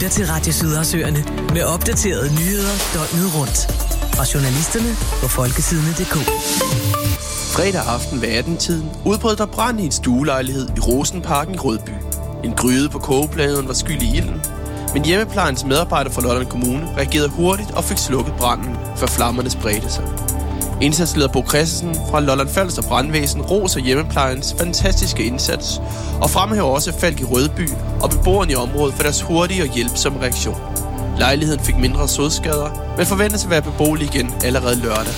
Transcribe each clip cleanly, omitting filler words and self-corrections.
lytter til Radio Sydersøerne med opdaterede nyheder døgnet rundt. Og journalisterne på folkesidene.dk. Fredag aften ved 18-tiden udbrød der brand i en stuelejlighed i Rosenparken i Rødby. En gryde på kogepladen var skyld i ilden, men hjemmeplejens medarbejder fra Lolland Kommune reagerede hurtigt og fik slukket branden, før flammerne spredte sig. Indsatsleder Bo Christensen fra Lolland Falster Brandvæsen roser hjemmeplejens fantastiske indsats og fremhæver også Falk i Rødby og beboerne i området for deres hurtige og hjælpsomme reaktion. Lejligheden fik mindre sodskader, men forventes at være beboelig igen allerede lørdag.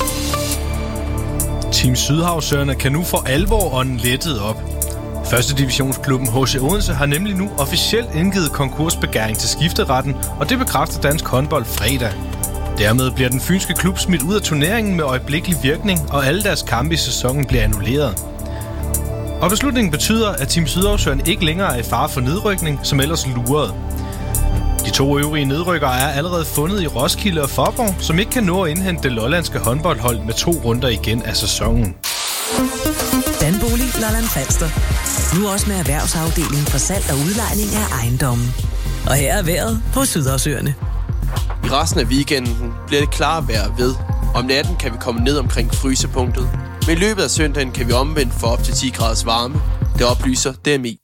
Team Sydhavsøerne kan nu for alvor ånden lettet op. Første divisionsklubben HC Odense har nemlig nu officielt indgivet konkursbegæring til skifteretten, og det bekræfter Dansk Håndbold fredag. Dermed bliver den fynske klub smidt ud af turneringen med øjeblikkelig virkning, og alle deres kampe i sæsonen bliver annulleret. Og beslutningen betyder, at Team Sydhavsøerne ikke længere er i fare for nedrykning, som ellers lurede. De 2 øvrige nedrykkere er allerede fundet i Roskilde og Faaborg, som ikke kan nå at indhente det lollandske håndboldhold med 2 runder igen af sæsonen. Danbolig Lolland Falster. Nu også med erhvervsafdelingen for salg og udlejning af ejendommen. Og her er vejret på Sydersøerne. I resten af weekenden bliver det klare vejr ved. Om natten kan vi komme ned omkring frysepunktet. Men i løbet af søndagen kan vi omvendt få op til 10 graders varme. Det oplyser DMI.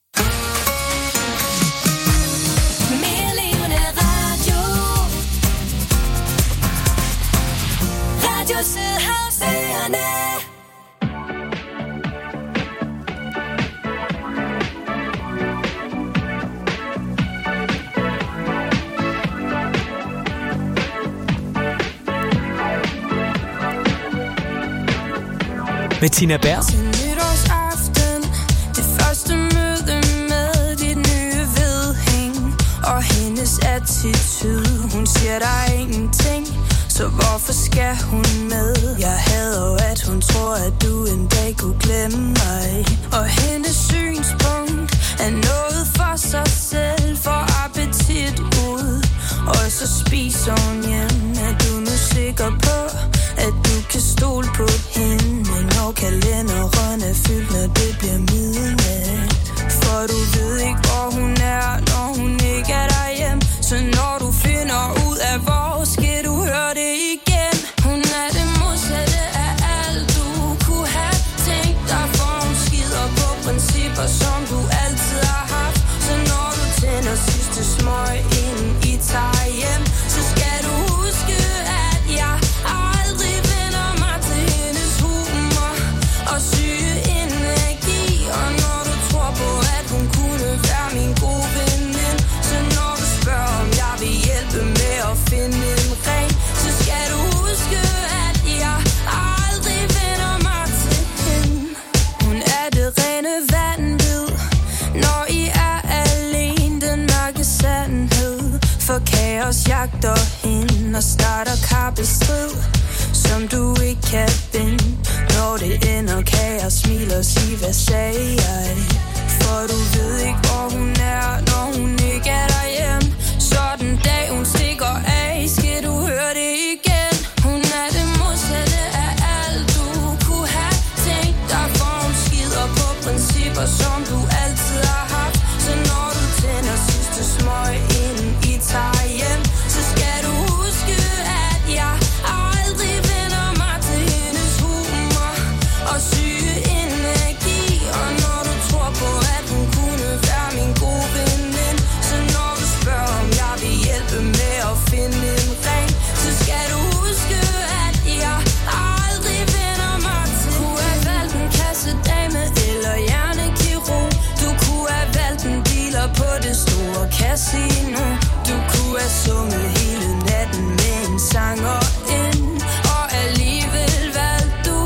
Med Tina Berg. Til nytårsaften, det første møde med dit nye vedhæng og hendes attitude. Hun siger der er ingenting, så hvorfor skal hun med? Jeg hader jo, at hun tror, at du en dag kunne glemme mig. Og hendes synspunkt er noget for sig selv, for appetit ud. Og så spiser hun hjem. Er du nu sikker på, at du kan stole på hende? Når kalenderen er fyldt, når det bliver midnat. For du ved ikke, hvor hun er, når hun ikke er derhjemme. Så når du finder ud af, hvor skal du høre det igen. Hun er det modsatte af alt, du kunne have tænkt dig. For hun skider på principper, som du altid har haft. Så når du tænder sidste smøg, inden I tager hjem, så skal du huske, at jeg aldrig vender mig til hendes humor og syge energi. Og når du tror på, at hun kunne være min gode veninde, så når du spørger, om jeg vil hjælpe med at finde en ring, så skal du huske, at jeg aldrig vender mig til hende. Hun er det rene vanvid, når I er alene, den mørke sandhed. For kaos jagter hende og starter kappestrid, som du ikke kan binde. Når det ender, kan jeg smile og sige, hvad sagde jeg? For du ved ikke, hvor hun er, når hun ikke er derhjemme. Så den dag hun stikker af, skal du høre det igen. Hun er det modsatte af alt, du kunne have tænkt dig. For hun skider på principper, som du altid har haft. Så når du tænder sidste smøg, inden I tager hjem, så skal du huske, at jeg aldrig vender mig til hendes humor og syge energi. Og når du tror på, at hun kunne være min gode veninde, så når du spørger, om jeg vil hjælpe med at finde en ring, så skal du huske, at jeg aldrig vender mig til. Du kunne have valgt en kassedame eller hjernekirurg. Du kunne have valgt en dealer på det store casino. Du kunne have sunget hele natten med en sanger ind, og alligevel valgte du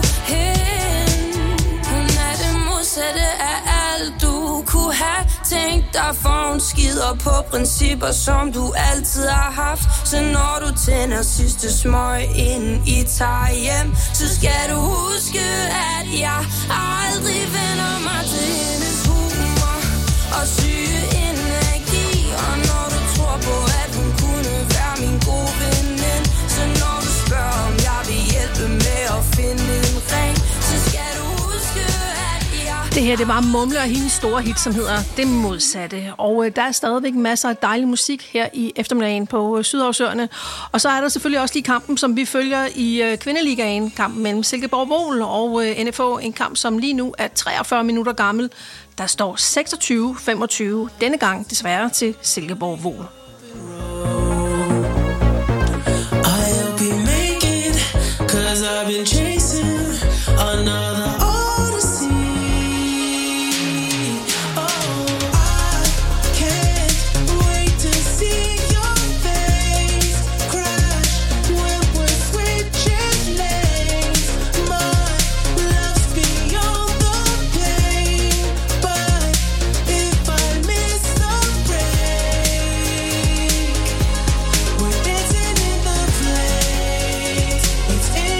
hende. Hun er det modsatte af alt, du kunne have tænkt dig. For hun skider på principper, som du altid har haft. Så når du tænder sidste smøg, inden I tager hjem, så skal du huske, at jeg aldrig vender mig til hendes humor og syge energi. Og når du tror på, at hun kunne være min gode veninde, så når du spørger, om jeg vil hjælpe med at finde en ring, så skal du huske, at jeg... Det her, det var Mumle og hendes store hit, som hedder Det Modsatte. Og der er stadigvæk masser af dejlig musik her i eftermiddagen på Sydhavsøerne. Og så er der selvfølgelig også lige kampen, som vi følger i Kvindeligaen. Kampen mellem Silkeborg-Vol og NFH. En kamp, som lige nu er 43 minutter gammel. Der står 26-25 denne gang desværre til Silkeborg-Vol. I've been chasing another odyssey. Oh, I can't wait to see your face crash when we're switching lanes. My love's beyond the pain, but if I miss the break, we're dancing in the flames. It's in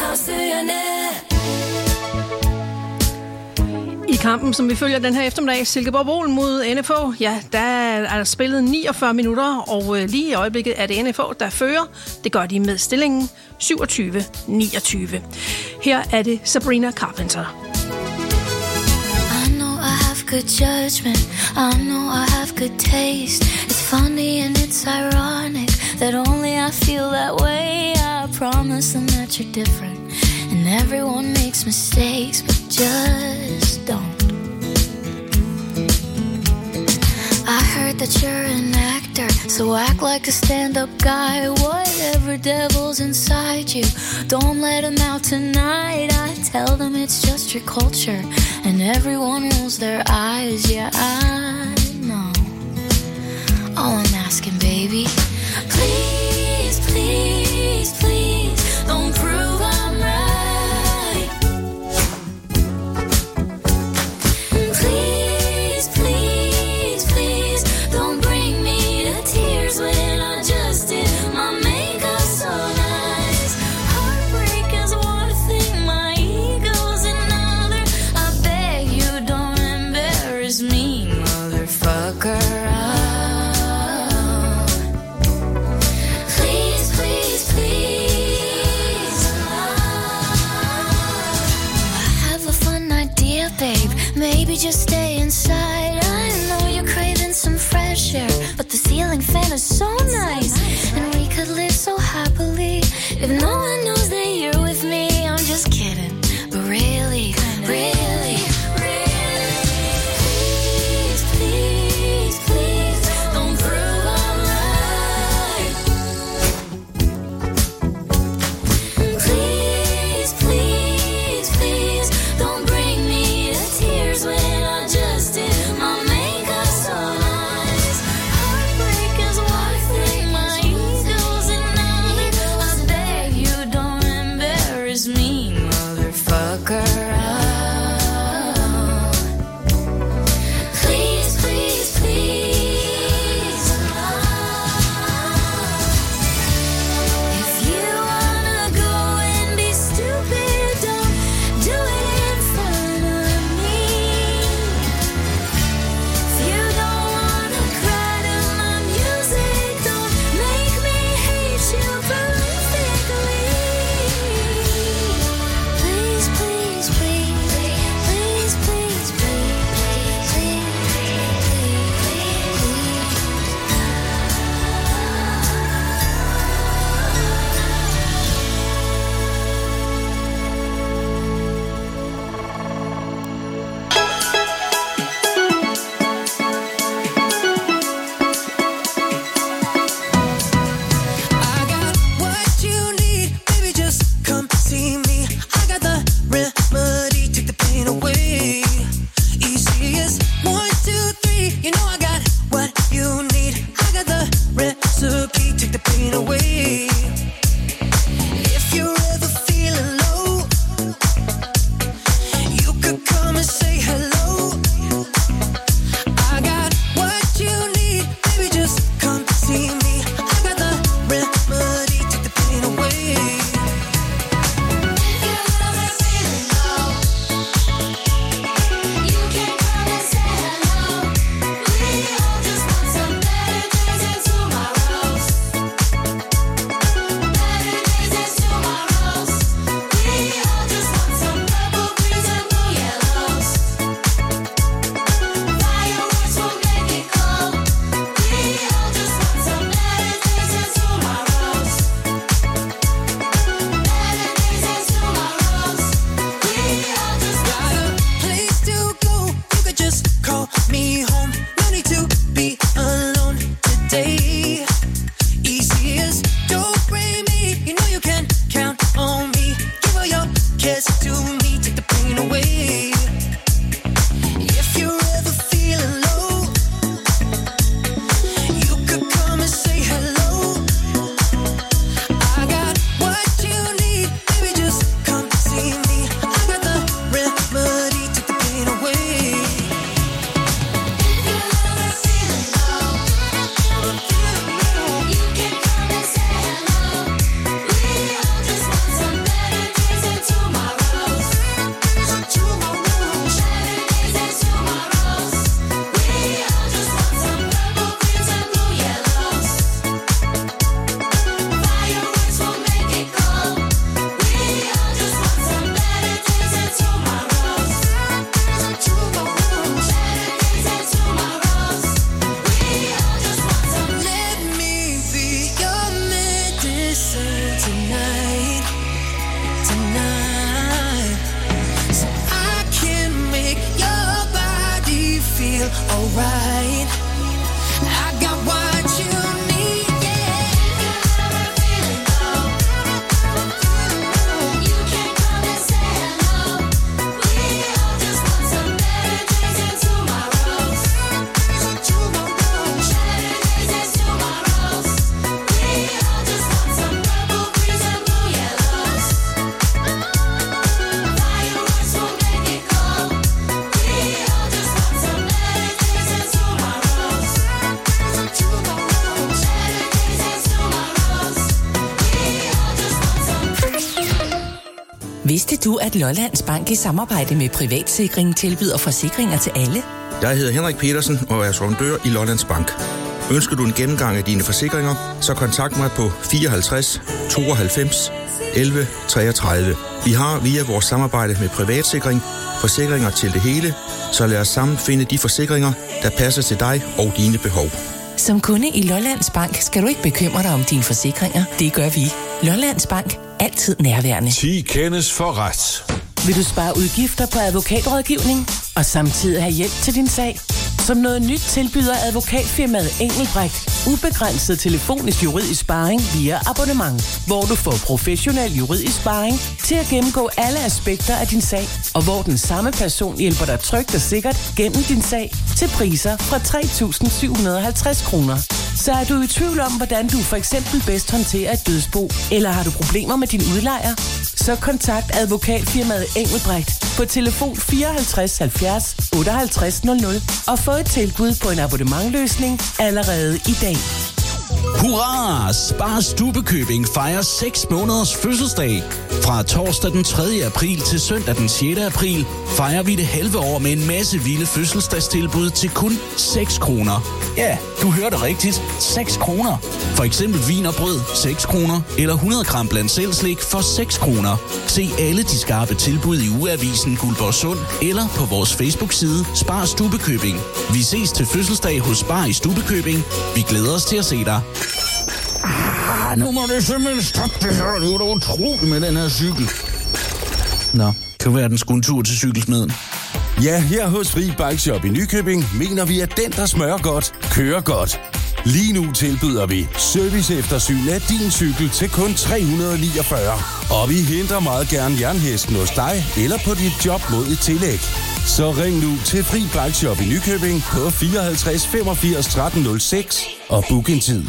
I kampen, som vi følger den her eftermiddag, Silkeborg-Vol mod NFO, ja, der er spillet 49 minutter, og lige i øjeblikket er det NFO, der fører. Det gør de med stillingen 27-29. Her er det Sabrina Carpenter. I know I have good judgment, I know I have good taste. It's funny and it's ironic that only I feel that way. I promise them that you're different, and everyone makes mistakes, but just don't. I heard that you're an actor, so act like a stand-up guy. Whatever devil's inside you, don't let him out tonight. I tell them it's just your culture, and everyone rolls their eyes. Yeah, I know. All I'm asking, baby, please, please, please, don't prove I'm right. Please, please, please, don't bring me to tears when I just did my makeup so nice. Heartbreak is one thing, my ego's another. I beg you don't embarrass me, motherfucker. Please, please, please. I have a fun idea, babe. Maybe just stay inside. I know you're craving some fresh air, but the ceiling fan is so nice, and we could live so happily if no one knows that you're with me. I'm just kidding, but really, really, really, please, please, please, don't prove I'm right. Please, please, please, don't bring me to tears when I just did my makeup so nice. Heartbreak is one thing, my ego's another. I beg you don't embarrass me, motherfucker. Please, please, please. If you wanna go and be stupid, don't do it in front of me. If you don't wanna cry to my music, don't make me hate you perfectly. Vidste du, at Lollands Bank i samarbejde med Privatsikring tilbyder forsikringer til alle? Jeg hedder Henrik Petersen og er sondør i Lollands Bank. Ønsker du en gennemgang af dine forsikringer, så kontakt mig på 54 92 11 33. Vi har via vores samarbejde med Privatsikring forsikringer til det hele, så lad os sammen finde de forsikringer, der passer til dig og dine behov. Som kunde i Lollands Bank skal du ikke bekymre dig om dine forsikringer. Det gør vi. Lollands Bank. Altid nærværende. 10 kendes for ret. Vil du spare udgifter på advokatrådgivning og samtidig have hjælp til din sag? Som noget nyt tilbyder advokatfirmaet Engelbrecht ubegrænset telefonisk juridisk sparring via abonnement, hvor du får professionel juridisk sparring til at gennemgå alle aspekter af din sag, og hvor den samme person hjælper dig trygt og sikkert gennem din sag til priser fra 3.750 kroner. Så er du i tvivl om, hvordan du for eksempel bedst håndterer et dødsbo, eller har du problemer med din udlejer? Så kontakt advokatfirmaet Engelbrecht på telefon 54 70 58 00 og få et tilbud på en abonnementløsning allerede i dag. Hurra! Spar Stubbekøbing fejrer 6 måneders fødselsdag. Fra torsdag den 3. april til søndag den 6. april fejrer vi det halve år med en masse vilde fødselsdagstilbud til kun 6 kroner. Ja, du hørte rigtigt. 6 kroner. For eksempel vin og brød 6 kroner, eller 100 gram blandt selv slik for 6 kroner. Se alle de skarpe tilbud i ugeavisen Guldborgsund eller på vores Facebook-side Spar Stubbekøbing. Vi ses til fødselsdag hos Spar i Stubbekøbing. Vi glæder os til at se dig. Nu må det simpelthen stoppe det her. Det er jo utroligt med den her cykel. Nå, kan være den skulle en tur til cykelsmeden. Ja, her hos Fri Bike Shop i Nykøbing mener vi, at den, der smører godt, kører godt. Lige nu tilbyder vi serviceeftersyn af din cykel til kun 349. Og vi henter meget gerne jernhesten hos dig eller på dit job mod et tillæg. Så ring nu til Fri Bike Shop i Nykøbing på 54 85 13 06 og book en tid.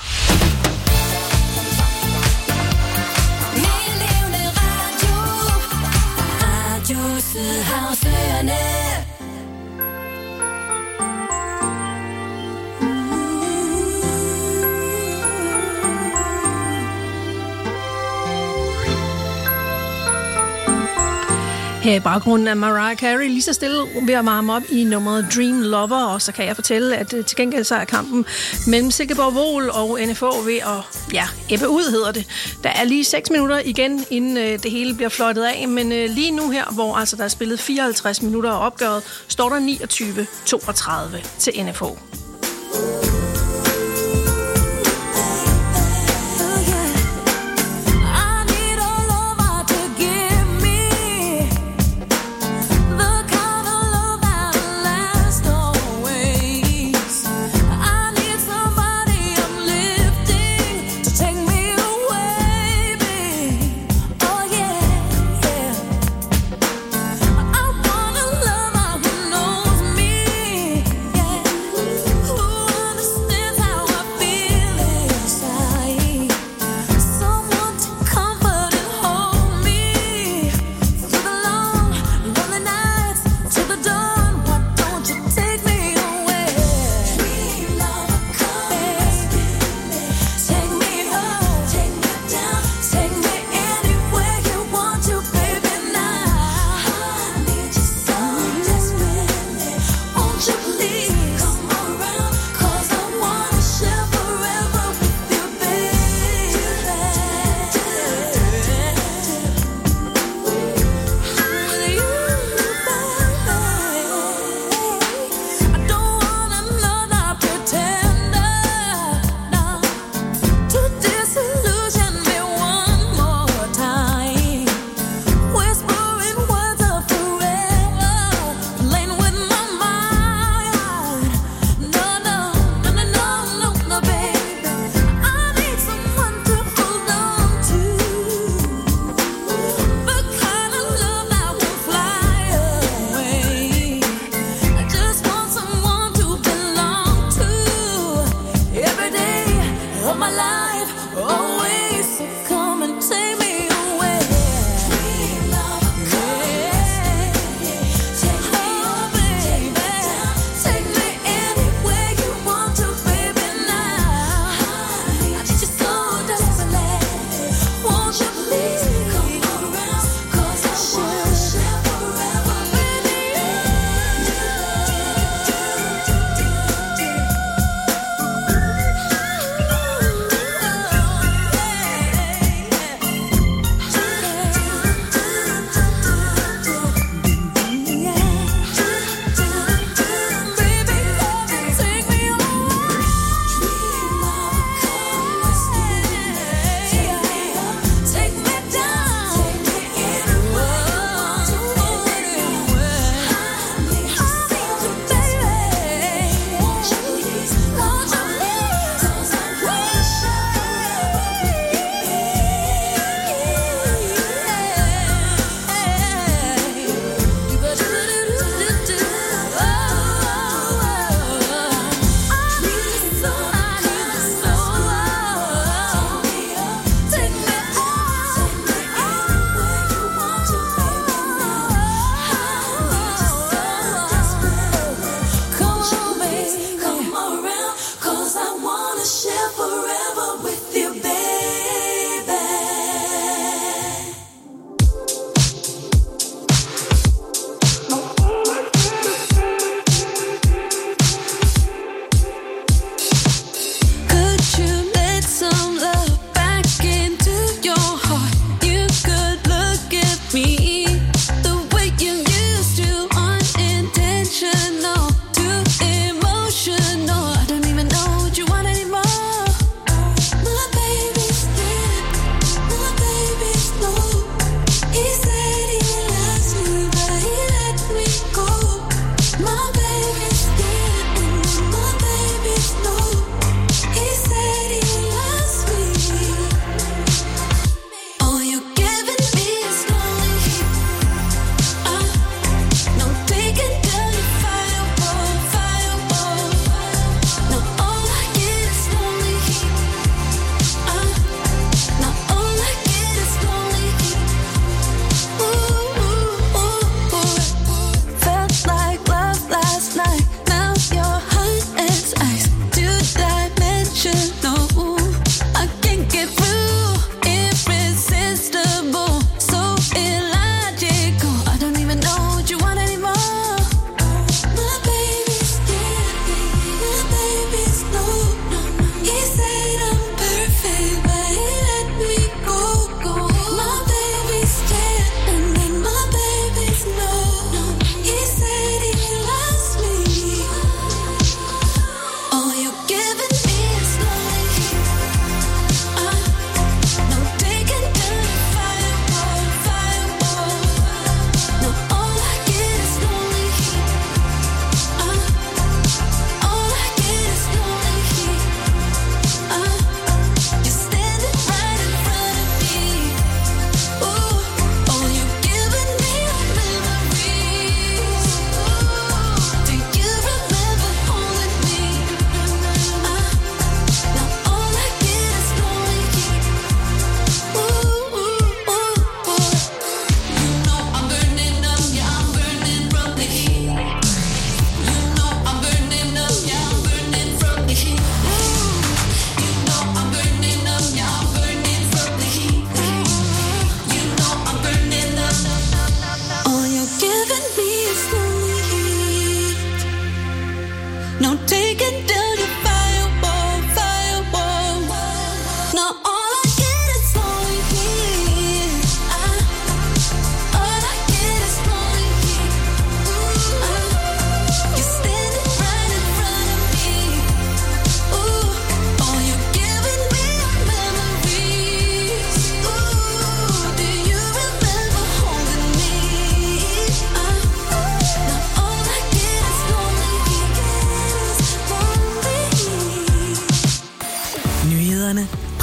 Her i baggrunden er Mariah Carey lige så stille ved at varme op i nummeret Dream Lover, og så kan jeg fortælle, at til gengæld så er kampen mellem Silkeborg Vol og NFO ved at, ebbe ud, hedder det. Der er lige 6 minutter igen, inden det hele bliver fløjtet af, men lige nu her, hvor altså der er spillet 54 minutter og opgøret, står der 29-32 til NFO.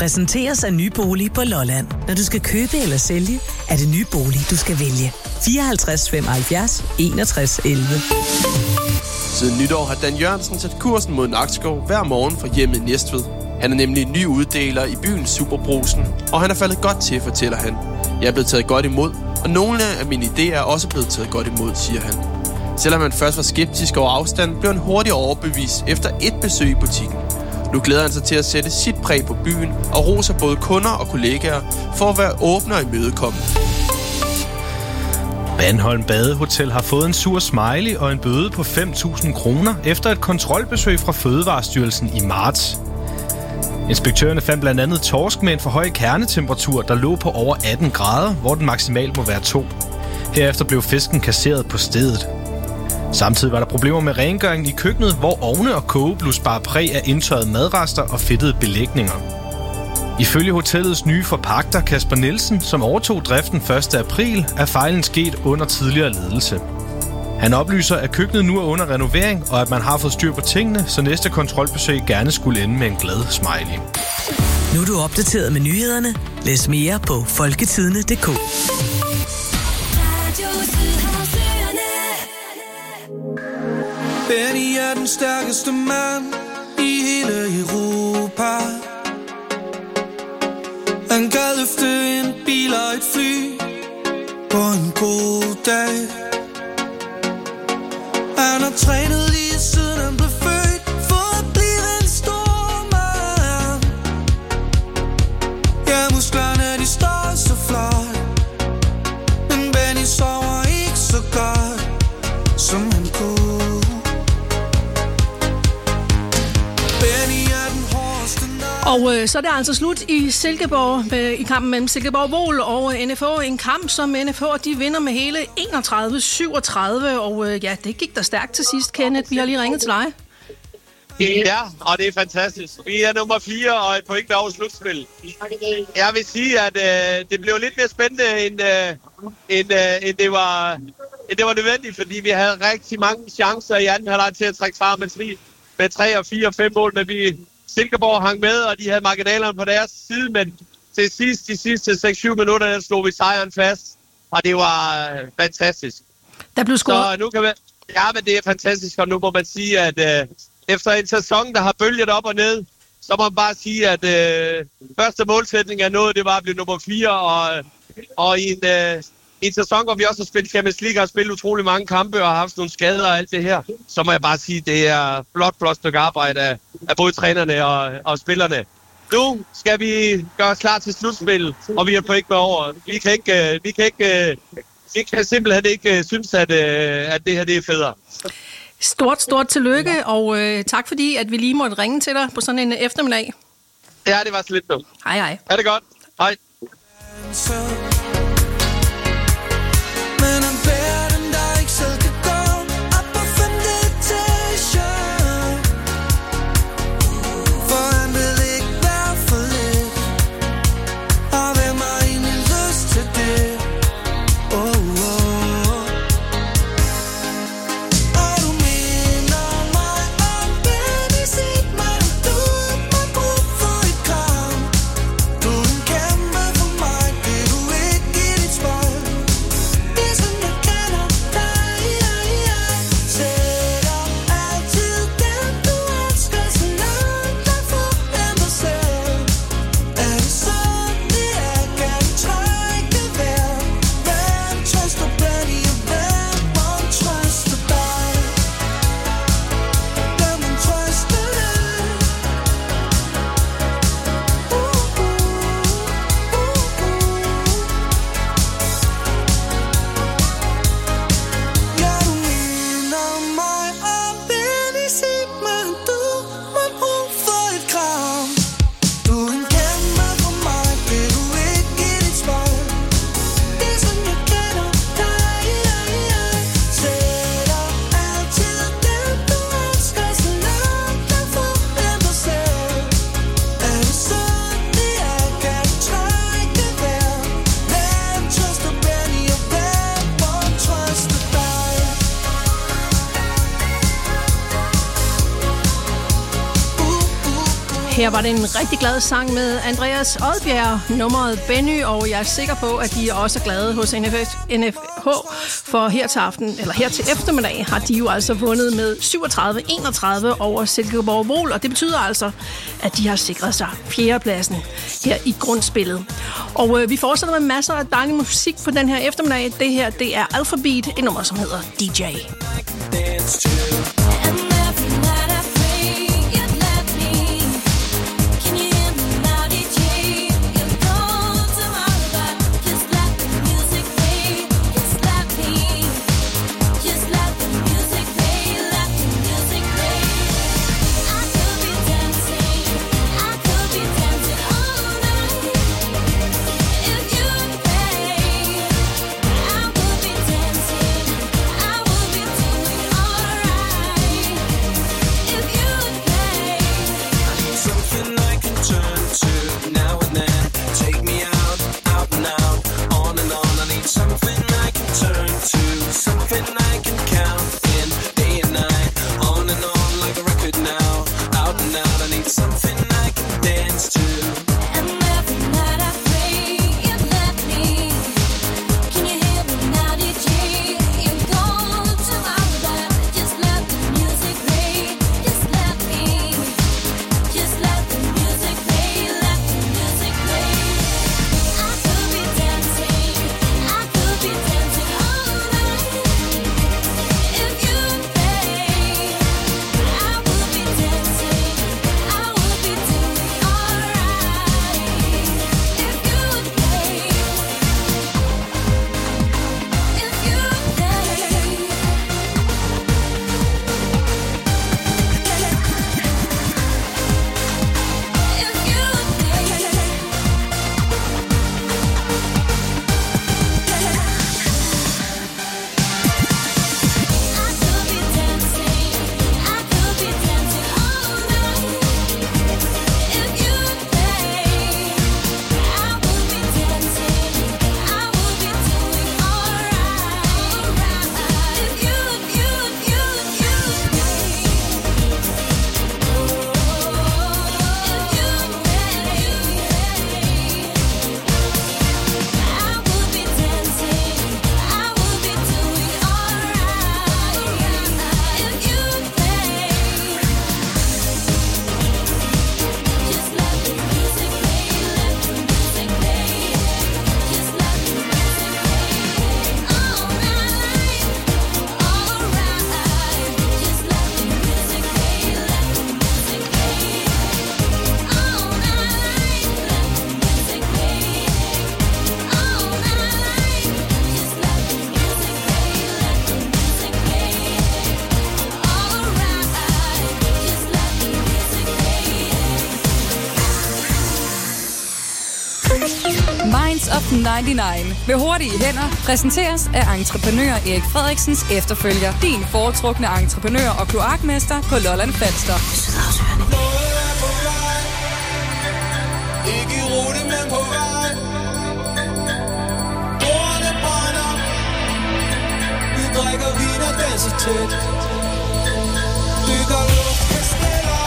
præsenteres af Nye Bolig på Lolland. Når du skal købe eller sælge, er det Nye Bolig, du skal vælge. 54 75 61 11. Siden nytår har Dan Jørgensen sat kursen mod Nakskov hver morgen fra hjemmet i Næstved. Han er nemlig en ny uddeler i byens Superbrusen, og han er faldet godt til, fortæller han. Jeg er blevet taget godt imod, og nogle af mine idéer er også blevet taget godt imod, siger han. Selvom han først var skeptisk over afstand, blev han hurtigt overbevist efter et besøg i butikken. Nu glæder han sig til at sætte sit præg på byen og roser både kunder og kollegaer for at være åbne og imødekommende. Bandholm Badehotel har fået en sur smiley og en bøde på 5.000 kroner efter et kontrolbesøg fra Fødevarestyrelsen i marts. Inspektørerne fandt blandt andet torsk med en for høj kernetemperatur, der lå på over 18 grader, hvor den maksimalt må være 2. Herefter blev fisken kasseret på stedet. Samtidig var der problemer med rengøringen i køkkenet, hvor ovne og kogeblus bar præg af indtørrede madrester og fedtede belægninger. Ifølge hotellets nye forpagter Kasper Nielsen, som overtog driften 1. april, er fejlen sket under tidligere ledelse. Han oplyser, at køkkenet nu er under renovering, og at man har fået styr på tingene, så næste kontrolbesøg gerne skulle ende med en glad smiley. Nu er du opdateret med nyhederne. Læs mere på folketidene.dk. Benny er den stærkeste mand i hele Europa. Han kan løfte en bil og et fly på en god dag. Han har trænet lige siden han blev født for at blive en stor mand. Ja, musklerne de står så flot, men Benny sover ikke så godt, som han kunne. Og så er det altså slut i Silkeborg, i kampen mellem Silkeborg Vol og NFH. En kamp, som NFH de vinder med hele 31-37. Og ja, det gik da stærkt til sidst, Kenneth. Vi har lige ringet til dig. Ja, og det er fantastisk. Vi er nummer 4 og et point over slutspil. Jeg vil sige, at det blev lidt mere spændende, end det var nødvendigt, fordi vi havde rigtig mange chancer i anden halvleg til at trække fra med 3 og 4 og 5 mål, men Silkeborg hang med, og de havde marginalerne på deres side, men til sidst, de sidste 6-7 minutter, der slog vi sejren fast, og det var fantastisk. Der blev scoret. Så nu kan man, ja, men det er fantastisk, og nu må man sige, at efter en sæson, der har bølget op og ned, så må man bare sige, at første målsætning er nået, det var at blive nummer 4, og i en sæson, hvor vi også har spillet Champions League og har spillet utrolig mange kampe og har haft nogle skader og alt det her, så må jeg bare sige, at det er flot stykke arbejde af både trænerne og spillerne. Nu skal vi gøre os klar til slutspil, og vi er på ikke med over. Vi kan simpelthen ikke synes, at det her det er federe. Stort tillykke, og tak fordi, at vi lige måtte ringe til dig på sådan en eftermiddag. Ja, det var så lidt nu. Hej. Er det godt? Hej. Men han bærer den, der ikke selv kan gå op på 5. etage. For han vil ikke være for lidt, og hvem har egentlig lyst til det? Og du minder mig om Benny Sigmund. Du må brug for et kram. Du er en kæmpe for mig, det du ikke Her var det en rigtig glad sang med Andreas Odbjerg, nummeret Benny, og jeg er sikker på, at de er også glade hos NFH, for her til aften, eller her til eftermiddag, har de jo altså vundet med 37-31 over Silkeborg Vol, og det betyder altså, at de har sikret sig fjerdepladsen her i grundspillet. Og vi fortsætter med masser af dejlig musik på den her eftermiddag. Det her, det er Alphabeat, et nummer, som hedder DJ. Minds of 99 med hurtige hænder præsenteres af entreprenør Erik Frederiksens efterfølger. Din foretrukne entreprenør og kloakmester på Lolland Falster. Ikke i rute, men på vej. Bordene brænder. Vi drikker vin og danser tæt. Bygger luftkasteller.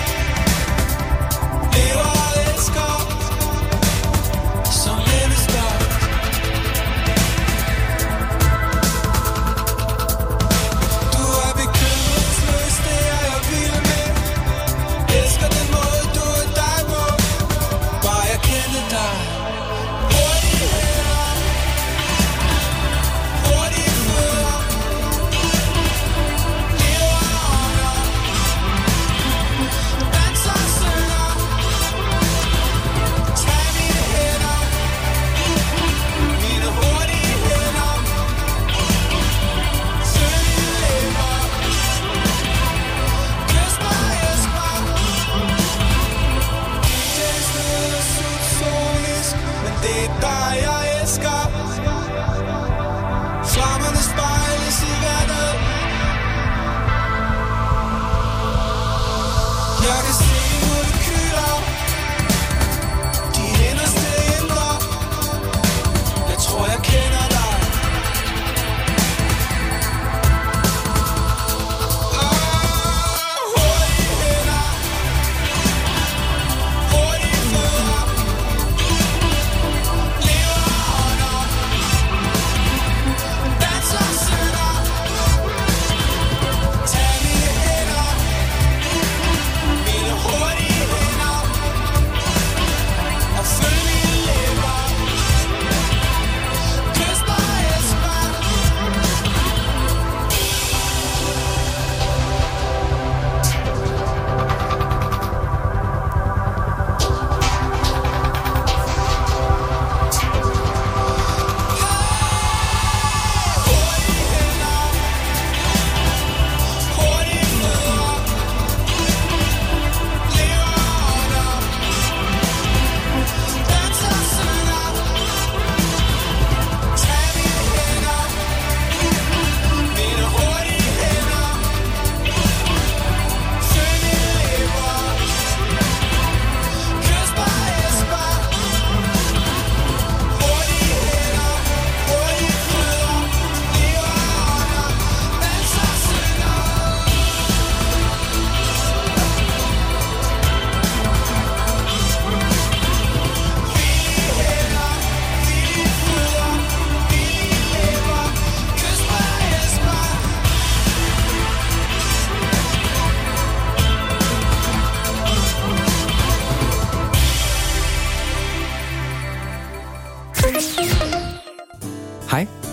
Lever og elsker. Som mennesker. Du er bekymringsløs, det er jeg vild med. Elsker den måde, du er dig på. Bare jeg kender dig. Hurtige hænder. Hurtige fødder.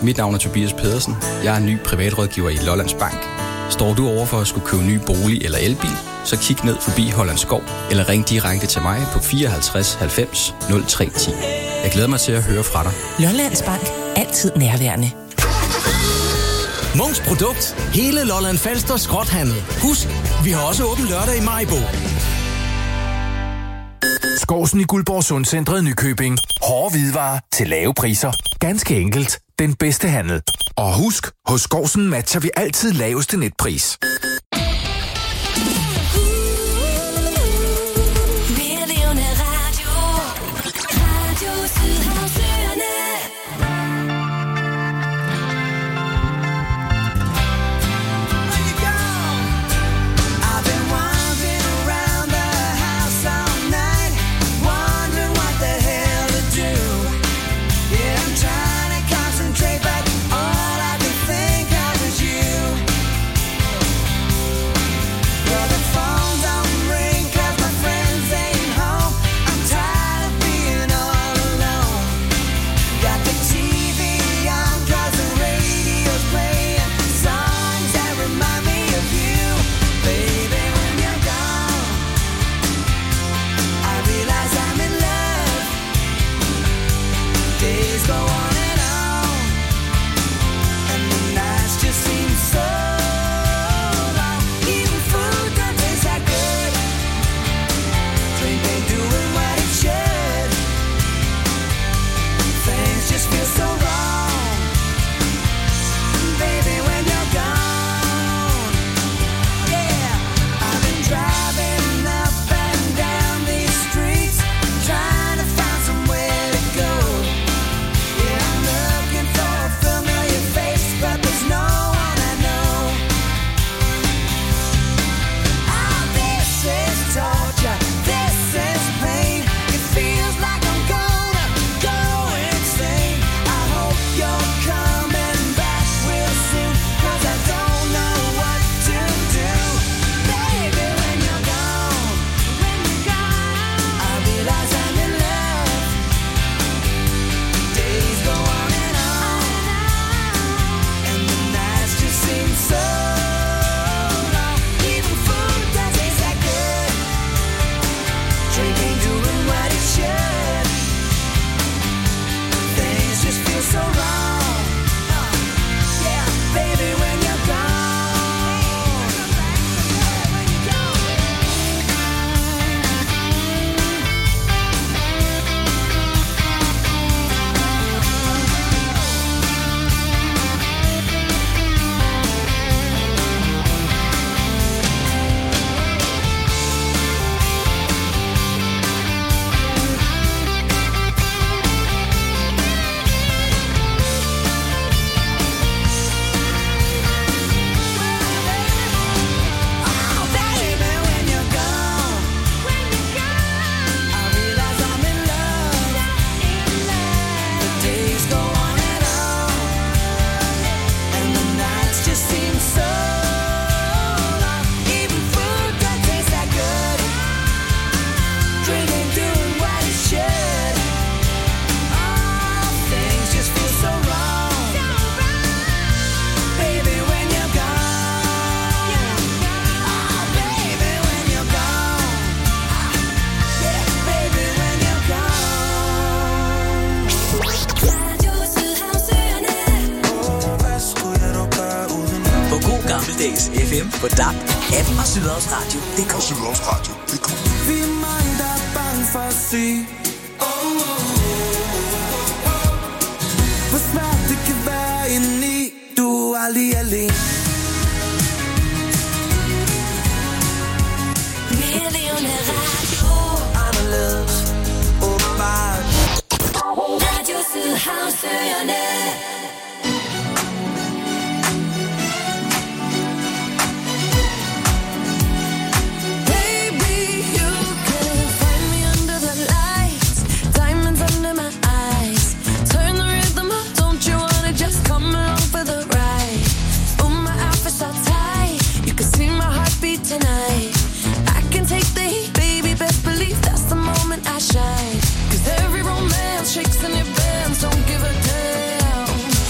Mit navn er Tobias Pedersen. Jeg er ny privatrådgiver i Lollands Bank. Står du over for at skulle købe ny bolig eller elbil, så kig ned forbi Hollands Skov eller ring direkte til mig på 54 90 0310. Jeg glæder mig til at høre fra dig. Lollands Bank. Altid nærværende. Munks Produkt. Hele Lolland Falster skrothandel. Husk, vi har også åben lørdag i Maribo. Skovsen i Guldborg Sundcentret Nykøbing. Hårde hvidevarer til lave priser. Ganske enkelt. Den bedste handel. Og husk, hos Skovsen matcher vi altid laveste netpris. FM på DAB, appen og Sydhavsradio.dk. Vi er mange, der er bange for at sige hvor svært det kan være indeni. Du er aldrig alene. Millioner radio. Anderledes. Åbenbart. Radio Sydhavsøerne. Shine. 'Cause every romance shakes and it bends, don't give a damn.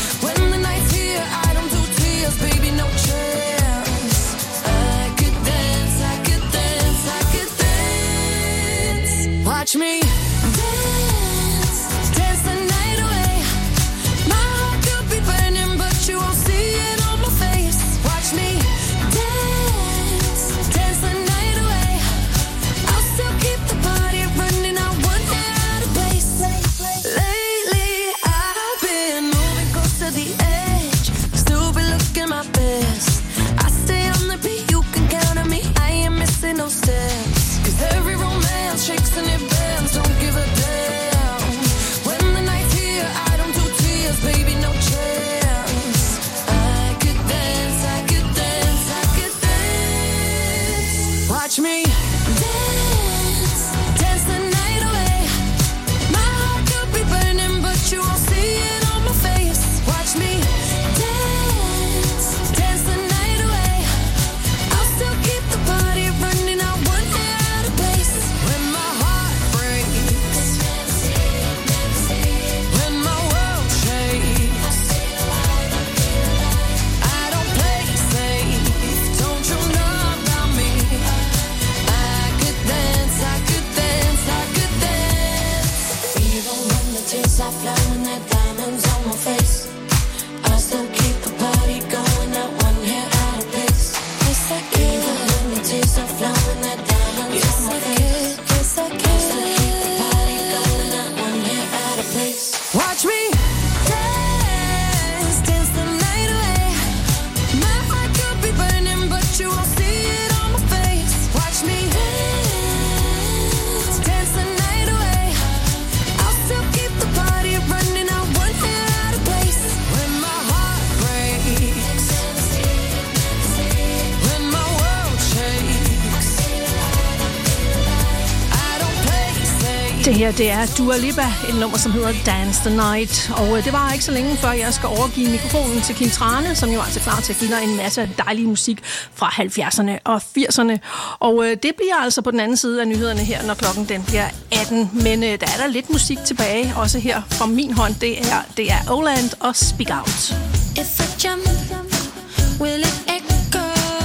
Det her, det er Dua Lipa, et nummer, som hedder Dance the Night. Og det var ikke så længe, før jeg skal overgive mikrofonen til Kim Trane, som jo er altså klar til at give dig en masse dejlig musik fra 70'erne og 80'erne. Og det bliver altså på den anden side af nyhederne her, når klokken den bliver 18. Men der er der lidt musik tilbage, også her fra min hånd. Det er Oland og Speak Out. If I jump, will it echo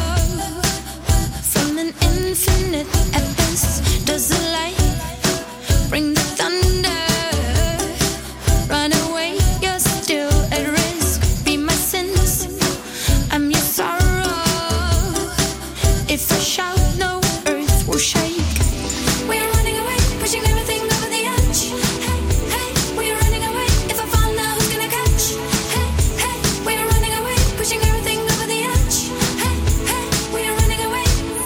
from an infinite abyss? Does the light bring the thunder? Run away, you're still at risk. Be my sins, I'm your sorrow. If I shout, no earth will shake. We're running away, pushing everything over the edge. Hey, hey, we're running away. If I fall now, who's gonna catch? Hey, hey, we're running away, pushing everything over the edge. Hey, hey, we're running away.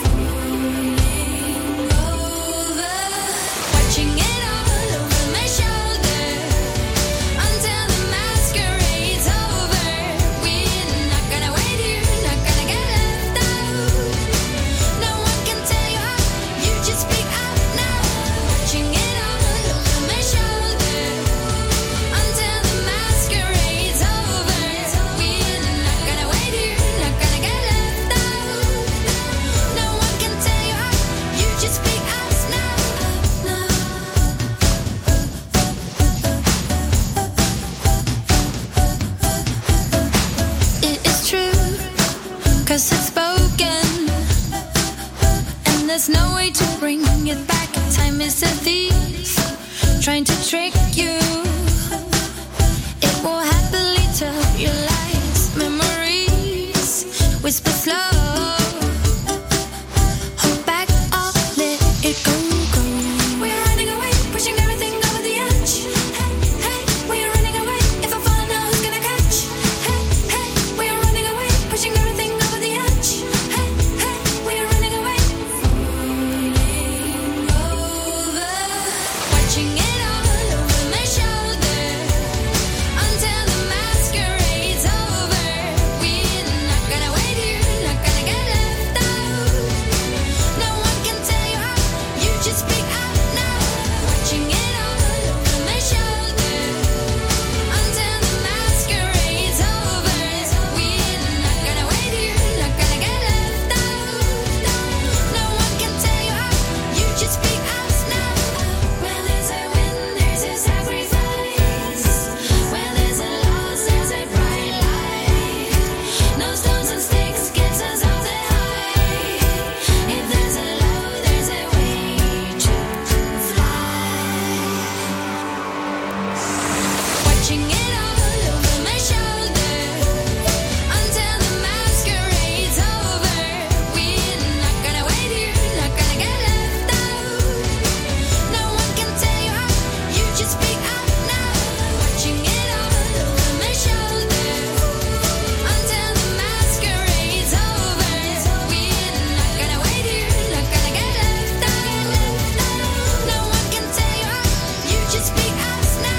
Watching it all over my shoulder until the masquerade's over. We're not gonna wait here, not gonna get left out. No one can tell you how, you just speak out now. Watching it all over my shoulder until the masquerade's over. We're not gonna wait here, not gonna get left out. No one can tell you how, you just speak out now. It is true, 'cause it's spoken, and there's no way to bring it back. Time is a thief, trying to trick you. It will happily tell your lies. Memories whisper slow. Hold back or let it go, go. We're running away, pushing everything over the edge. Hey, hey, we're running away. If I fall now, who's gonna catch? Hey, hey, we're running away, pushing everything over the edge. Hey, hey, we're running away. Watching it all over my shoulder until the masquerade's over. We're not gonna wait here, not gonna get left out. No one can tell you how, you just speak out now. Watching it all over my shoulder until the masquerade's over. We're not gonna wait here, not gonna get left out. No one can tell you how, you just speak out now. When there's a win, there's a sacrifice. When there's a loss, there's a bright light. No stones and sticks gets us off the high. If there's a low, there's a way to fly. Watching it all over my shoulder until the masquerade's over. We're not gonna wait here, not gonna get left out. No one can tell you how, you just speak out now. Watching it all over my shoulder until the masquerade's over. We're not gonna wait here, not gonna get left out. No one can tell you how, you just speak out now.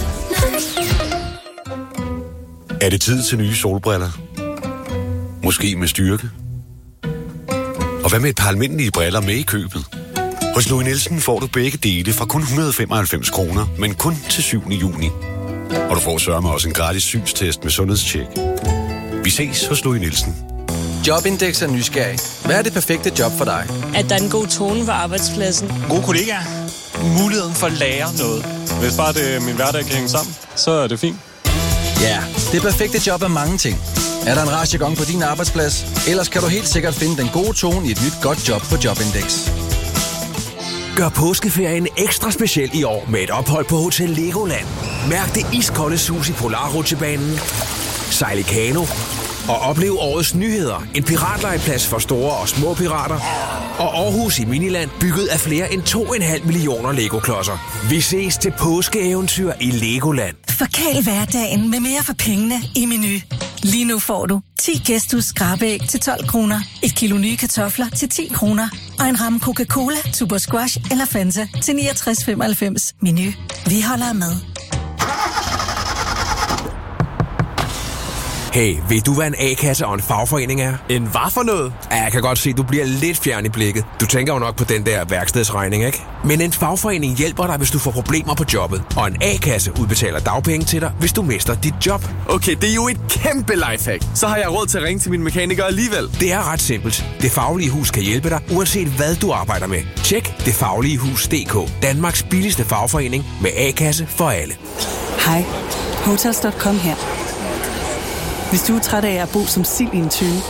Er det tid til nye solbriller? Måske med styrke? Og hvad med et par almindelige briller med i købet? Hos Louis Nielsen får du begge dele fra kun 195 kroner, men kun til 7. juni. Og du får sørme også en gratis synstest med sundhedstjek. Vi ses hos Louis Nielsen. Jobindex er nysgerrig. Hvad er det perfekte job for dig? At der er en god tone på arbejdspladsen. Gode kollegaer. Muligheden for at lære noget. Hvis bare det min hverdag kan hænge sammen, så er det fint. Ja, det perfekte job er mange ting. Er der en rar jargon på din arbejdsplads? Ellers kan du helt sikkert finde den gode tone i et nyt godt job på Jobindex. Gør påskeferien ekstra speciel i år med et ophold på Hotel Legoland. Mærk det iskolde sus i Polarrutsjebanen, sejl i kano og oplev årets nyheder. En piratlegeplads for store og små pirater. Og Aarhus i Miniland bygget af flere end 2,5 millioner Lego-klodser. Vi ses til påskeeventyr i Legoland. Forkæl hverdagen med mere for pengene i Menu. Lige nu får du 10 Gæstus skrabeæg til 12 kroner, et kilo nye kartofler til 10 kroner og en ramme Coca-Cola, Super Squash eller Fanta til 69,95. Menu. Vi holder med. Hey, ved du, hvad en A-kasse og en fagforening er? En hvad for noget? Ja, jeg kan godt se, du bliver lidt fjern i blikket. Du tænker jo nok på den der værkstedsregning, ikke? Men en fagforening hjælper dig, hvis du får problemer på jobbet. Og en A-kasse udbetaler dagpenge til dig, hvis du mister dit job. Okay, det er jo et kæmpe lifehack. Så har jeg råd til at ringe til min mekaniker alligevel. Det er ret simpelt. Det Faglige Hus kan hjælpe dig, uanset hvad du arbejder med. Tjek detfagligehus.dk. Danmarks billigste fagforening med A-kasse for alle. Hej, Hotels.com her. Hvis du er træt af at bo som sild i en tønde,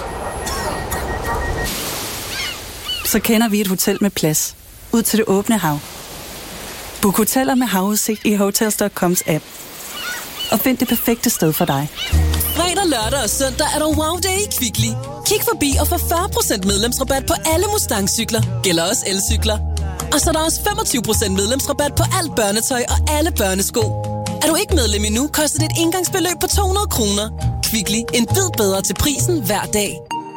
så kender vi et hotel med plads ud til det åbne hav. Book hoteller med havudsigt i Hotels.coms app. Og find det perfekte sted for dig. Fredag, lørdag og søndag er der wow day i Kvickly. Kig forbi og få 40% medlemsrabat på alle Mustang-cykler. Gælder også elcykler. Og så er der også 25% medlemsrabat på alt børnetøj og alle børnesko. Er du ikke medlem endnu, koster det et engangsbeløb på 200 kroner. Kvickly, en bid bedre til prisen hver dag.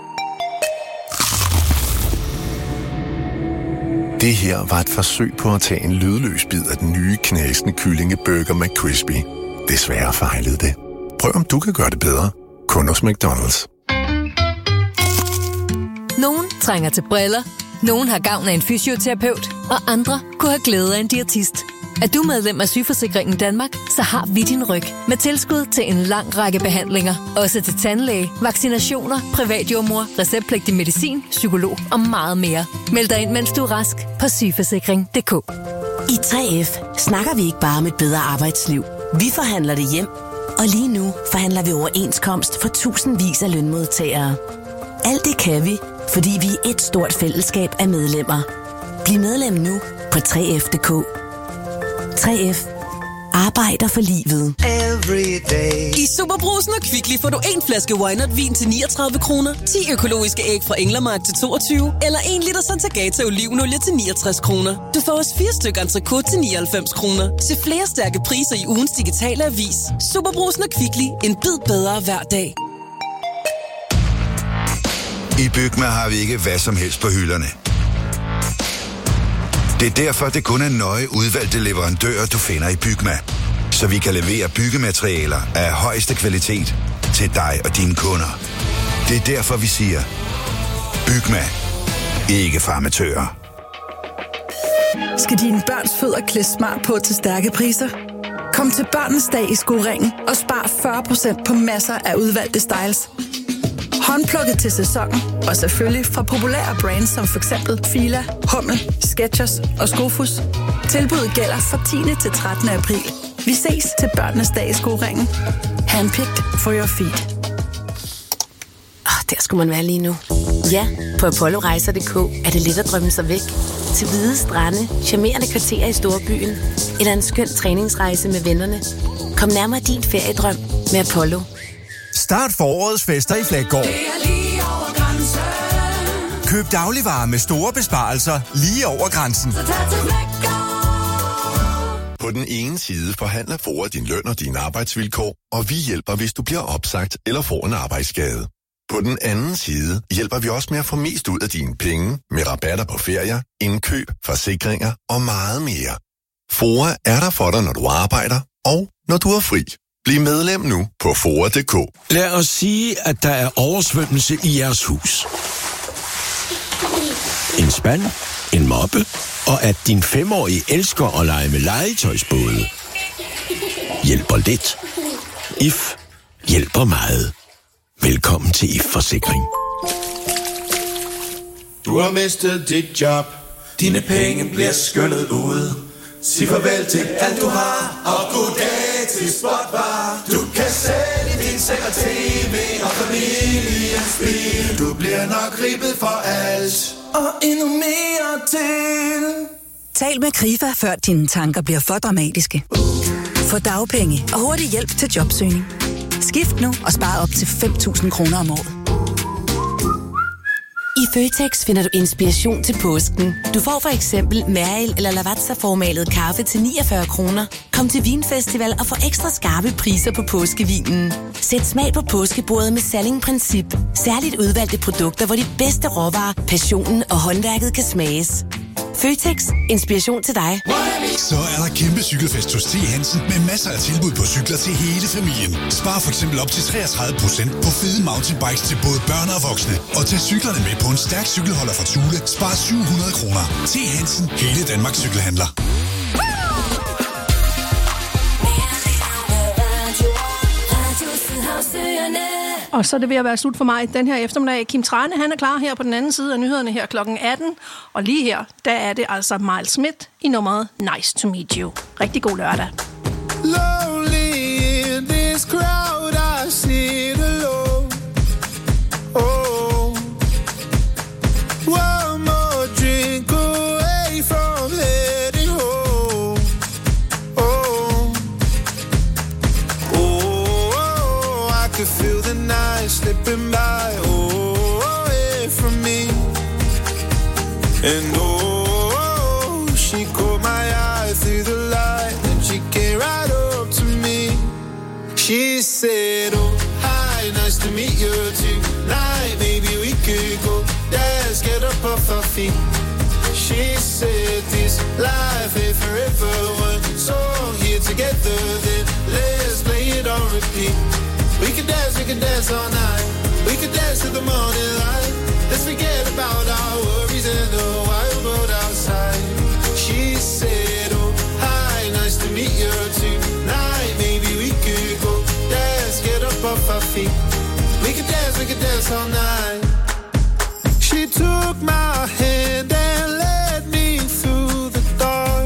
Det her var et forsøg på at tage en lydløs bid af den nye knasende kyllingeburger McCrispy. Desværre fejlede det. Prøv om du kan gøre det bedre. Kun hos McDonald's. Nogen trænger til briller. Nogen har gavn af en fysioterapeut. Og andre kunne have glæde af en diætist. Er du medlem af Sygeforsikringen Danmark, så har vi din ryg. Med tilskud til en lang række behandlinger. Også til tandlæge, vaccinationer, privatjordmor, receptpligtig medicin, psykolog og meget mere. Meld dig ind, mens du er rask på sygeforsikring.dk. I 3F snakker vi ikke bare om et bedre arbejdsliv. Vi forhandler det hjem. Og lige nu forhandler vi overenskomst for tusindvis af lønmodtagere. Alt det kan vi, fordi vi er et stort fællesskab af medlemmer. Bliv medlem nu på 3F.dk. 3F. Arbejder for livet. I Superbrusen og Kvickly får du en flaske Wynot-vin til 39 kroner, 10 økologiske æg fra Englermark til 22, eller 1 liter Santagata olivenolie til 69 kroner. Du får også 4 stykker entrecôte til 99 kroner. Se flere stærke priser i ugens digitale avis. Superbrusen og Kvickly. En bid bedre hver dag. I Bygma har vi ikke hvad som helst på hylderne. Det er derfor, det kun er nøje udvalgte leverandører, du finder i Bygma. Så vi kan levere byggematerialer af højeste kvalitet til dig og dine kunder. Det er derfor, vi siger, Bygma. Ikke farmatører. Skal dine børns fødder klædes smart på til stærke priser? Kom til Børnenes Dag i Skoringen og spar 40% på masser af udvalgte styles. Håndplukket til sæsonen, og selvfølgelig fra populære brands som f.eks. Fila, Hummel, Skechers og Skofus. Tilbuddet gælder fra 10. til 13. april. Vi ses til Børnenes Dag i Skoringen. Handpicked for your feet. Der skulle man være lige nu. Ja, på ApolloRejser.dk er det let at drømme sig væk. Til hvide strande, charmerende kvarterer i storbyen, eller en skøn træningsrejse med vennerne. Kom nærmere din feriedrøm med Apollo. Start forårets fester i Flækgaard. Køb dagligvarer med store besparelser lige over grænsen. På den ene side forhandler FOA din løn og dine arbejdsvilkår, og vi hjælper, hvis du bliver opsagt eller får en arbejdsskade. På den anden side hjælper vi også med at få mest ud af dine penge med rabatter på ferier, indkøb, forsikringer og meget mere. FOA er der for dig, når du arbejder og når du er fri. Bliv medlem nu på FOA.dk. Lad os sige, at der er oversvømmelse i jeres hus. En spand, en moppe, og at din 5-årige elsker at lege med legetøjsbåde. Hjælper lidt. IF hjælper meget. Velkommen til IF Forsikring. Du har mistet dit job. Dine penge bliver skyllet ud. Sig farvel til alt du har, og goddag til Spotbar. Du kan sælge din seng og tv og familiens bil. Du bliver nok ribbet for alt, og endnu mere til. Tal med Krifa, før dine tanker bliver for dramatiske. Få dagpenge og hurtig hjælp til jobsøgning. Skift nu og spar op til 5.000 kroner om året. I Føtex finder du inspiration til påsken. Du får for eksempel Mariel eller Lavazza-formalet kaffe til 49 kroner. Kom til Vinfestival og få ekstra skarpe priser på påskevinen. Sæt smag på påskebordet med Salling-princip. Særligt udvalgte produkter, hvor de bedste råvarer, passionen og håndværket kan smages. Føtex. Inspiration til dig. Så er der kæmpe cykelfest hos T. Hansen med masser af tilbud på cykler til hele familien. Spar for eksempel op til 33% på fede mountainbikes til både børn og voksne. Og tag cyklerne med på en stærk cykelholder fra Thule. Spar 700 kroner. T. Hansen. Hele Danmarks cykelhandler. Og så er det ved at være slut for mig den her eftermiddag. Kim Trane, han er klar her på den anden side af nyhederne her klokken 18. Og lige her, der er det altså Miles Smith i nummeret Nice to Meet You. Rigtig god lørdag. Lonely in this crowd, I sit alone. Oh, one more drink away from heading home. I could feel the night slipping by, away from me. And she caught my eye through the light, and she came right up to me. She said, oh, hi, nice to meet you tonight. Maybe we could go dance, get up off our feet. She said, this life ain't forever. One song here together, then let's play it on repeat. We can dance all night. We can dance till the morning light. Let's forget about our worries and the wild world outside. She said, oh, hi, nice to meet you tonight. Maybe we could go dance, get up off our feet. We can dance all night. She took my hand and led me through the dark.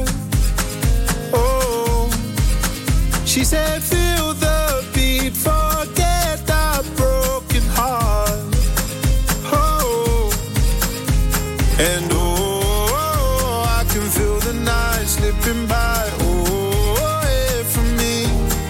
Oh, she said, feel the beat, forget the broken heart. Oh, and I can feel the night slipping by, away from me.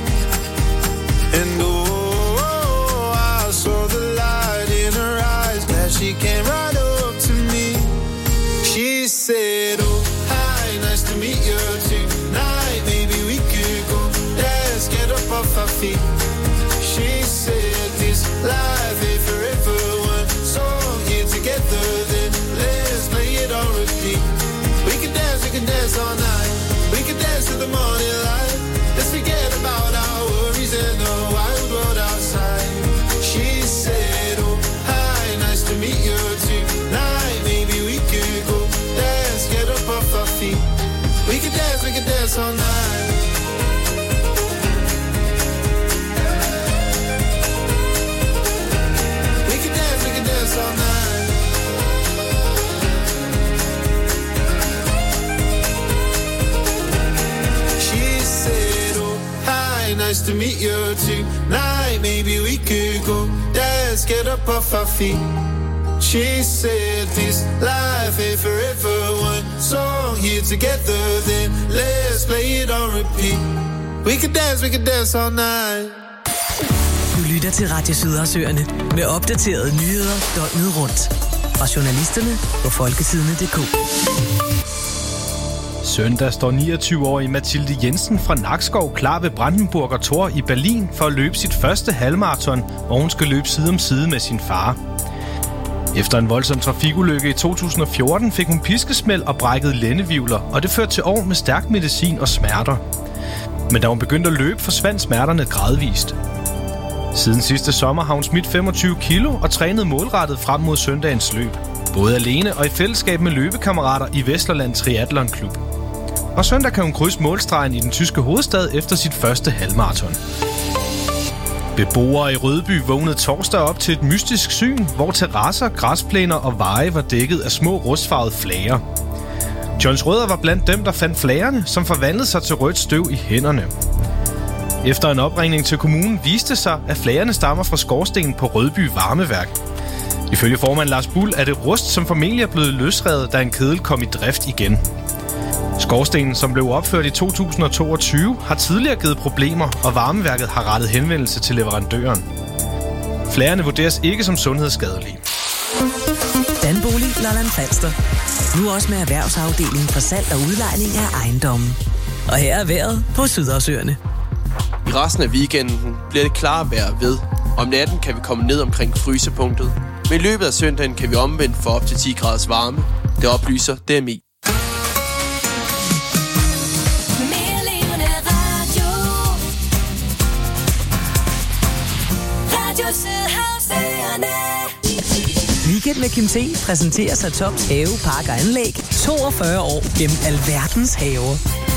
And I saw the light in her eyes as she came right up to me. She said, oh, hi, nice to meet you tonight. Maybe we could go dance, get up off our feet. She said, this life ain't forever. One song here together, then let's play it on repeat. We can dance all night. We can dance till the morning light. Let's forget about our worries and the wild world outside. She said, oh, hi, nice to meet you tonight. Maybe we could go dance, get up off our feet. We can dance all night. We can dance all night. She said, oh, hi, nice to meet you tonight. Maybe we could go dance, get up off our feet. She said, this life ain't forever. One song here together, then let's play it on repeat. We can dance all night. Du lytter til Radio Sydhavsøerne med opdaterede nyheder døgnet rundt. Fra journalisterne på folketidene.dk. Søndag står 29-årige Mathilde Jensen fra Nakskov klar ved Brandenburger Tor i Berlin for at løbe sit første halvmarathon, hvor hun skal løbe side om side med sin far. Efter en voldsom trafikulykke i 2014 fik hun piskesmæld og brækkede lændehvirvler, og det førte til år med stærk medicin og smerter. Men da hun begyndte at løbe, forsvandt smerterne gradvist. Siden sidste sommer har hun smidt 25 kilo og trænet målrettet frem mod søndagens løb. Både alene og i fællesskab med løbekammerater i Vesterland Triathlon Klub. Og søndag kan hun krydse målstregen i den tyske hovedstad efter sit første halvmarathon. Beboere i Rødby vågnede torsdag op til et mystisk syn, hvor terrasser, græsplæner og veje var dækket af små rustfarvede flager. Johns Rødder var blandt dem, der fandt flagerne, som forvandlede sig til rødt støv i hænderne. Efter en opringning til kommunen viste sig, at flagerne stammer fra skorstenen på Rødby Varmeværk. Ifølge formand Lars Bull er det rust, som formentlig er blevet løsrevet, da en kedel kom i drift igen. Skorstenen, som blev opført i 2022, har tidligere givet problemer, og varmeværket har rettet henvendelse til leverandøren. Flagerne vurderes ikke som sundhedsskadelige. Danbolig Lolland Falster. Nu også med erhvervsafdelingen for salg og udlejning af ejendommen. Og her er vejret på Sydhavsøerne. I resten af weekenden bliver det klare vejr ved. Om natten kan vi komme ned omkring frysepunktet. Men i løbet af søndagen kan vi omvendt få op til 10 graders varme. Det oplyser DMI. Weekend med Kim T præsenterer sig Toms Have, Park og Anlæg 42 år gennem alverdens haver.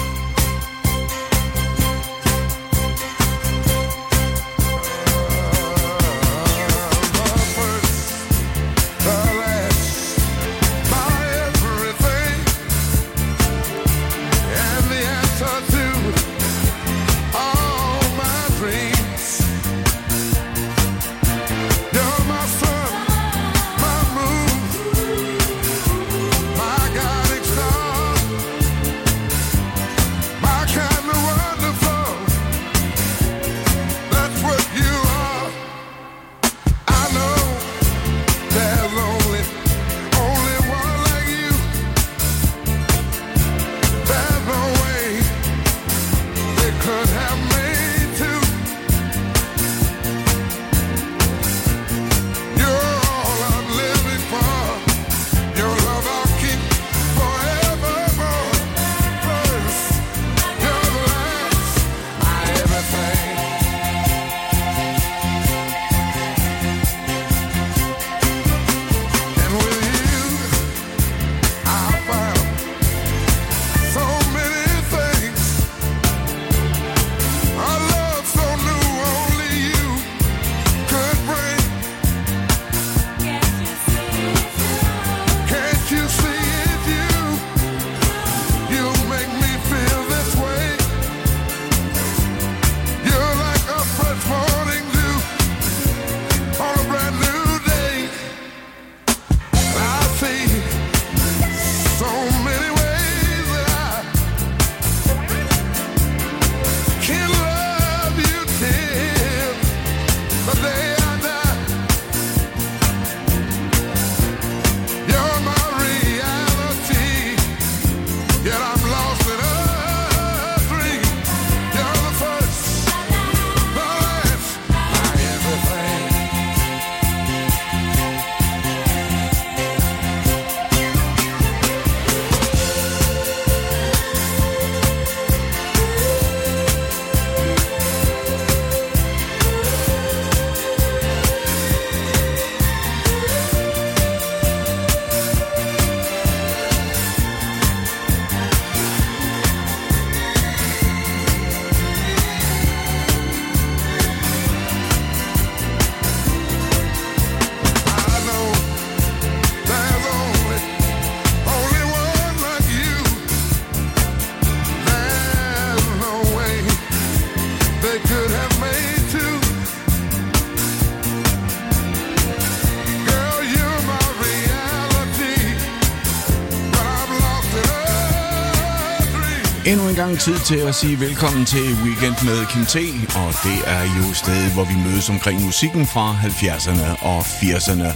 Endnu en gang tid til at sige velkommen til Weekend med Kim T, og det er jo stedet, hvor vi mødes omkring musikken fra 70'erne og 80'erne,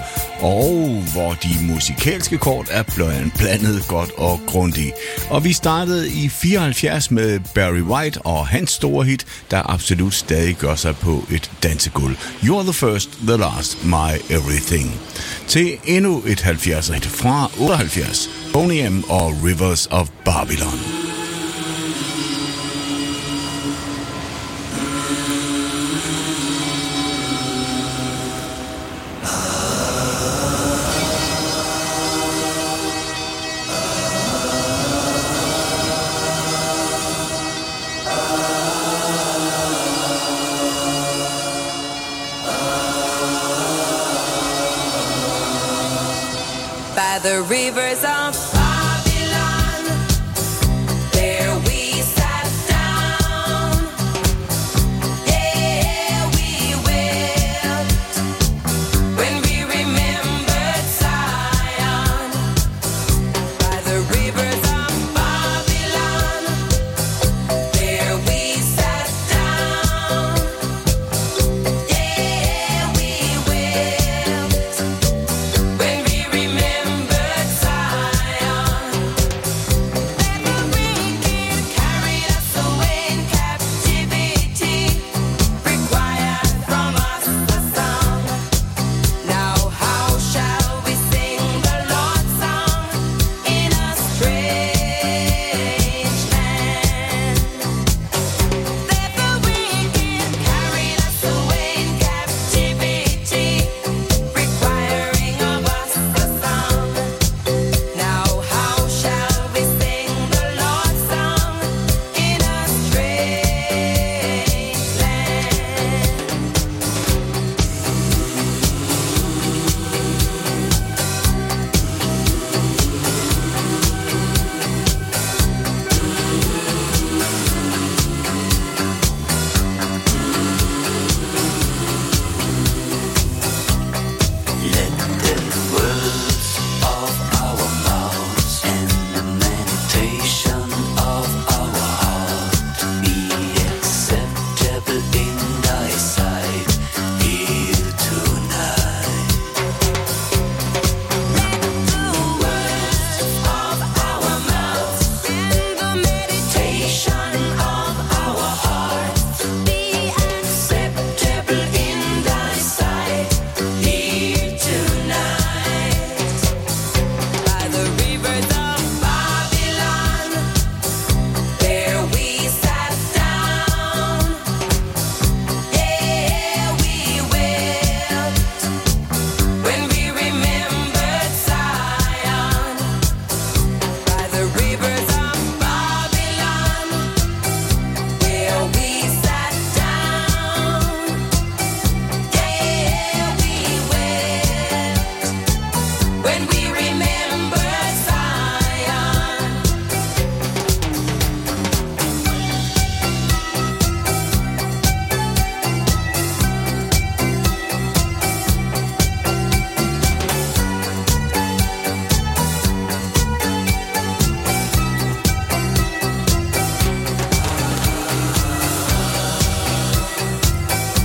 og hvor de musikalske kort er blandet godt og grundigt. Og vi startede i 74 med Barry White og hans store hit, der absolut stadig gør sig på et dansegulv. You're the first, the last, my everything. Til endnu et 70'er fra 78, Boney M og Rivers of Babylon. The rivers of